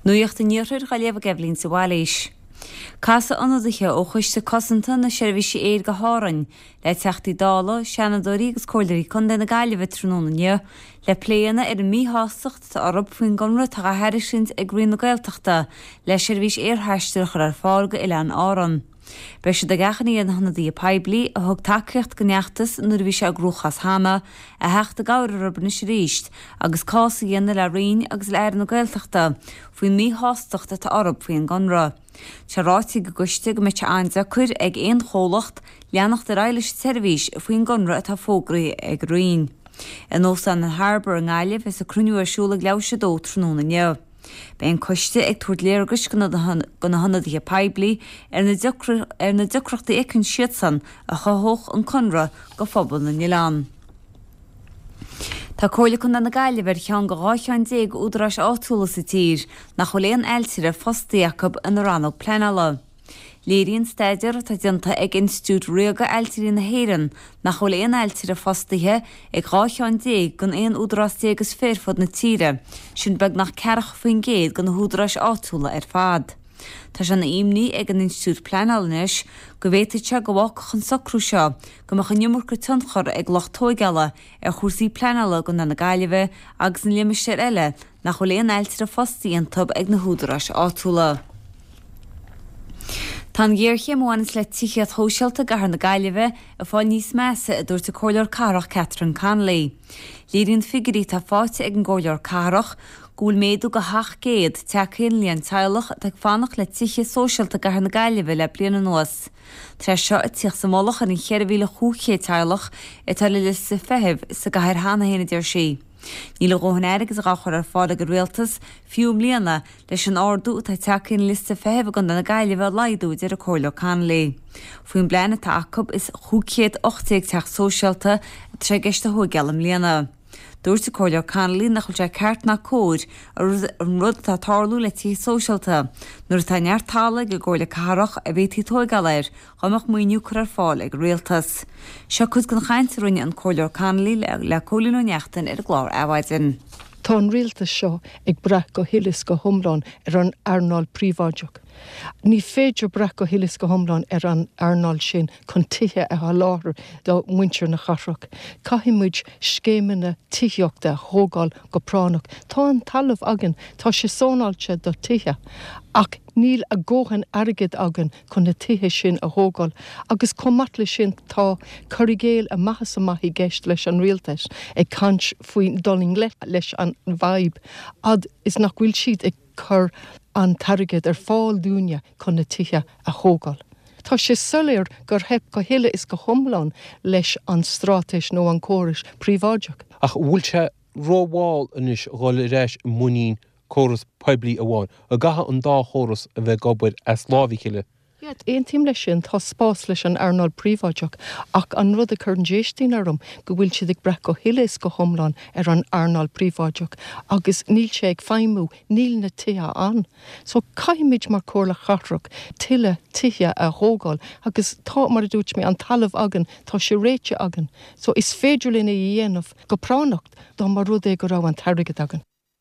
Nuíocht a níorir go léomh geblín sa bháis. Casa anadaithe ó chuiste cosanta na seirbhísí éad go hárainn, le teachtaí dála, seanadóirí agus cóilairí chun na gaiileh trónne, le pléana ar an míthásachta arab faoin gomra tá a heirisint ag grín na gailteachta, le seirbhís éarthaisteach ar fága i lean áran. Beis sé de gachannaí an hanadaí a peblií a thug takeíocht go neachtas nuair bhí sé a grúchas hama a heachta gáir ar na ríist agus cása dhéanana le rion agus le air na gailteachta faoin míthásachta tá arab faoin gomra. Se ráití go guiste go mit se aimsa chuir ag éon chólacht leannacht ar eilis servís faoin gomra atá fógraí ag rion. In ósan an Harbour an Gaillimh is a cruniú arsúla leabhse dó tróna neu. Bein coiste ag tuair léargus go na hanadaí a peblií ar na decreachta écinn siad san a chathóch an conra go phobal na Nílan. Tá cóla chun na Gaillimh ar cheann go 8 údarás átúla sa tír nach choléon eiltíre fostaíachab an ranó plenala. Léiríonn staidir tá dionanta ag institút riaga eiltírí na héireann nach choléon eiltíre fostaithe ag 8 gon éon údarás agus féarfod na tíre, sin beg nach cearach faoin géad go na údarás átúla ar fad. Tá se na imní ag an institút pleanalanis go bhhéiteite go bhhac chun socrú seo go meach an nimúr go tunchar ag lochtóigeala ar chósaí pleanala go na Gaillimh agus an liimisteir eile nach choléon eiltíre fostaí an tub ag na údarás átúla. Tá ggéirche mhanas le tíchiad hóseilta gahar na Gaillimh a fáil níos measa a dúirta cóilear carach Catherine Conley. Líonn figurí tá fáte ag an ggóilear carach, gúil méadú go 8 teachchéan líon teilech ag fánach le tíche sóseilta gahar na Gaillimh le bliana nuas. Tre seo a tíoch sa mólach an 4,000 teilech i tal le sa fehibh sa gahar hána héna déir sí. Níl róhan agus a gachar ar fád go réaltas fiú mbliana leis an árdú tá teachcinn lista fehibh gan na Gaillimh laidú ar a cóilear Conley. Fuoin bliana tá acab is 8 teach sóseilta tre geiste thugeala mbliana. Dúirta cóilear Conley nach chuil sé ceart na cóid an rud tá tarlú le tí sóseilta, nuair tá neartála go ggóla carach a bhí tóigealair chumach muoinniú chu ar fáil ag réaltas. Seo chus gan chainteúine an cóilear Conley le cólín neachtain ar glár ahhaidin. Tá an rialtas seo ag brach go hilis go thomláin ar an airnáil príomháideach. Ní féidir brach go hilis go thomláin ar an airnáil sin chun tithe a láthair do muintear na charrach. Caiimiid scéimena tithíochta thógáil go pránach. Tá an talamh agan tá sé sónáilte do tithe ach níl a ggóchan airgid agan chun na tithe sin a thógáil agus commatla sin tá corrigéil a maithas amach i gceist leis an rialtas ag cant faoin doling leis an vibe ad is nach bhfuil siad ag chur an targad ar fáil dúine chun na tithe a thógáil. Tá sé sulir gur heb go hiile is go thomláin leis an strátais nó an córas príomháideach. Ach bhfuil se róháil inis gáil réis muín choras peblií amháin, a gatha an dá choras a bheith gobaid as lámhíchiile. Éon tíim lei sin tá spás leis an airnáil príomháideach ach an rud a chur an déistín arm go bhfuil siad ag brech go hilis go thomláin ar an airnáil príomháideach agus níl sé ag feimú níl na tithe an. So caiimiid mar cóla charrach tuile tithe a thógáil agus tá mar a dúirt mé an talamh agan tá sé réite agan. So is féidir lena dhéanamh go pránacht dá mar rud é go rá an targad agan.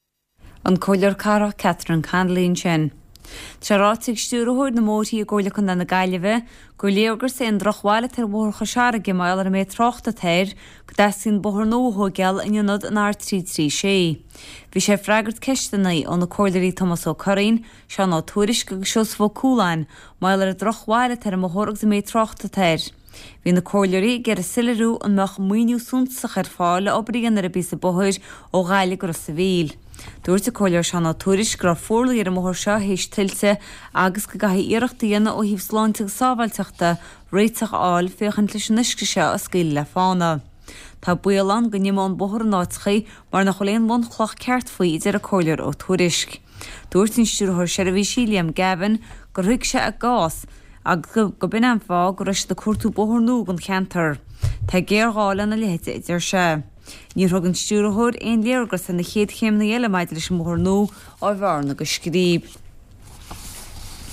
An cóilear carach Catherine Conley sin. Tá ráigh stúrathúir na mótaí a ggóla chun na Gaillimh go léogur sé an drochháile tar mórcha seara gimáil ar mé trochta téir go deascin bothar nóthógeal in ionad an R336. Bhí sé freigart ceistena ón na cóilairí Thomas Ó Corrainn, seán á tuairis go seos bhó cúláin, máil ar a drochháile tar mórthach sa mé trochta téir. Bhí na cóilairí gur a silarú an meach muoinniú súntasach ar fáil le obrigan ar a bí sa bothir ó Ghaillimh go sa bhíl. Dúirta cóilear seán á tuairis gur fórlaí ar a móthir seo hééis tiltte agus go gaithí iirecht daana ó híh sláinte sábhailteachta réiteach áil féchan leis an uisce seo a scéil le fána. Tá bualan go nimán bothar náitchaí mar nach choléon bhain chloch ceart faoi idir a cóilear ó tuairisc. Dúirtin stúrthir seirbhísí Liam Gavin gur thuig sé a gás agus go bin an fá go raibh de cuatú bothar nó an cheantar. Tá géargála na léite idir se. Ní thugann stúrathúir éon léargur san na chéad chéim na eile maidid leis móthar nó á bharna go scríb.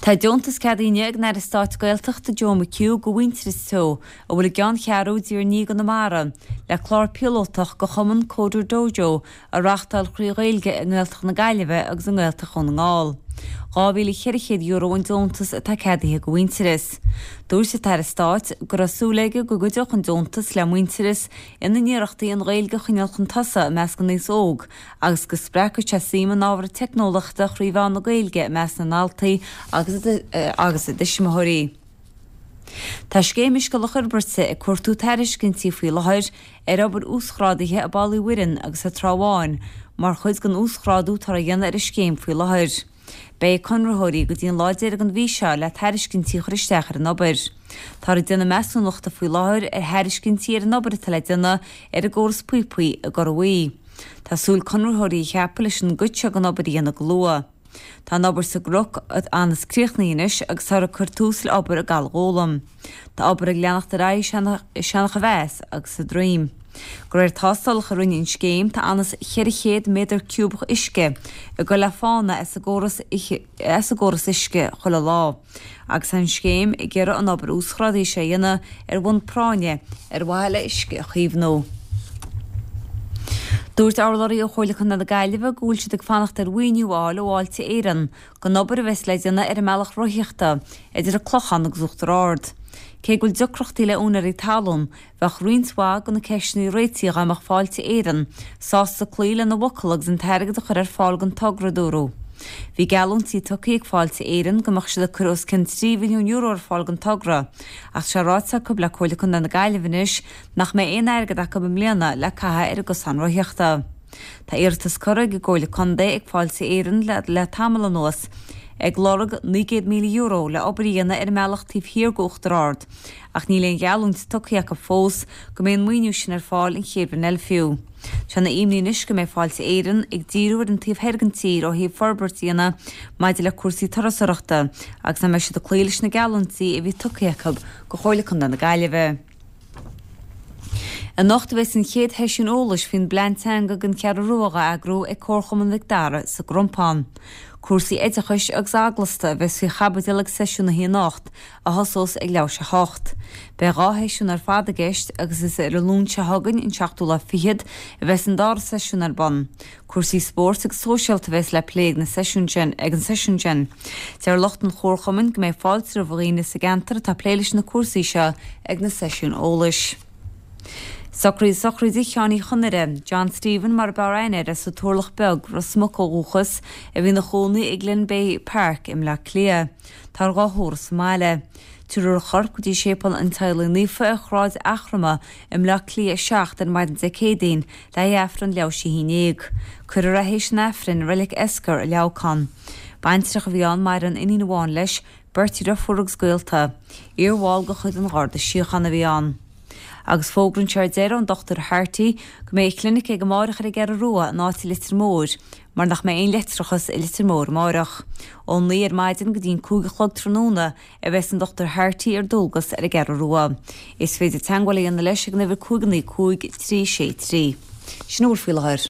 Tá deontas cadíine ag nar stáit gailteachta Joe McHugh go winteris tó a bhfuil gan chearú dír ní go na mara le chlár pilótach go chuman códú dojo a rachtal chríghilge ag gghailteach na gaiileh agus an gghailteach chun ngáil. Gábhíle €100 an deontas atá cadíthe go winteris. Dúir sa tar stáit gur asúlaige go goideach an deontas le winteris ina níireachtaí an ghailge chuinealchan tasa meas go níos óg agus go sprecha te síman ábhar technolachta chríomhán na gailge meas na náltaí agus a disisimathirí. Tá scéimiis go lechar bursa ag cuairtú tairis cinntíí faoi lethir obair úschrádaithe a bailí uireann agus a tráháin, mar chuid gan úschráadú tar a dhéanana ar a scéim faoi lethir. Bei conrathirí go dtíon láidir an bhí seo le tairiscinntíí christeachar an obair. Tá duna measúnachta faoi láthir ar thairiscinntíí ar an obair tal duna ar a ggóras puipuí a gorhaí. Tásúil conrathirí cheappa leis an gute an obair dhéanana go lua. Tá obair sa groch anas críochnaínis agus tar a chuirtús le obair a galgólam. Tá obair ag leanachta rá seanach a bheits agus a dream. Gur tástal chuúinn scéim tá anas 100 métar cúbach isce a go le fána is a ggóras isce chola lá. Agus an scéim i ggéire an obair úschrádaí sé dhéine ar bhain práine ar bhaile isce a chuomhnó. Dúirt álaí ó choilachan na gaiileh gúil si ag fannacht ar bhaoinúáil óháilte éan go nobar a bheits leidirna ar a meach roiíochta idir a clochan agus uachtar áard. Cé gúil ducrochttaí le únar í talún bheith roinsá go na ceisnaí réitií amach fáilte éan, sásta clíile na bhocalagus an teirgad a chur ar fáilgan togradúrú. Bhí galúntí tucaí ag fáilte éan gomach si a churos cin €3 milliún ar fáilgan togra, ach se ráta go le choilachan na gaiilehnis nach mé éon airgad a go mléana le cathe ar go sanroiíochta. Tá iirtas cura go ggóla condé ag fáilte éan le tamil an nuas, ag glorag €9 milliún le obaíana ar meachtíh hir gochtar ard, ach ní leon gealúnt tucaíach a fós go mbeon muoinú sin ar fáil in chéban eil fiú. Sena imníis go mé fáilte éan ag díúir an tíobh hergantíí ó híh forbertíana maididir le cuasaí tarasachta agus na me si do cléiles na gealúntaí a bhí tucaíachab go choilachan na gaiileh. A nacht bheits an chéad heisiún ólais fin blentanga gan cear ruaga agrú ag córcham an Vicdara sa Grompán. Cuasaí éidechais agus aglasta bheits fi chabadilag seisiún na hí nacht a hasós ag leabhar se hocht. Be rá heisiún ar fada geist agus is ar a lún se hagann in seachtú le fiad a bheits an dar seisiún ar ban. Cuasaí sport ag sóisialta bheits le pléig na seisiún gen ag an seisiún gen. Tear locht an chórchamin go mé fáilte a bhíine sa gantar tá pléiles na cuasaí se ag na seisiún ólais. Socrí dí cheannaí chunire, John Stephen mar baraine a sa túlach beg ro smocóúchas a bhí na chónaí ag Glen Bay Park im le clia, tar gáthóras máile. Túr chorp go dtí sépal an taile nífa a chráid achrama im le clia 7 an maidin decédain le éafran leo si hínéag. Cur a hééis nefrin rilik escar a leabhán. Baintrach a bhíán mar an iní bháin leis bertí a furagus goilta, íorháil go chud an gáda siochan a bhíán. Agus fógrann seir déir an Dr. Harty go mé clinic ag go máireachar ag ar rua nátí litir mór, mar nach mé éon litrachas i litir mór máireach. Ón ní ar maidin go dtíon cúgachlog tróna a bheits an Dr. Harty ar dulgas ar ag ar rua. Is féidir teangháil an na leis ag nefir cúgannaí 5-3-3. Sin úr fiúil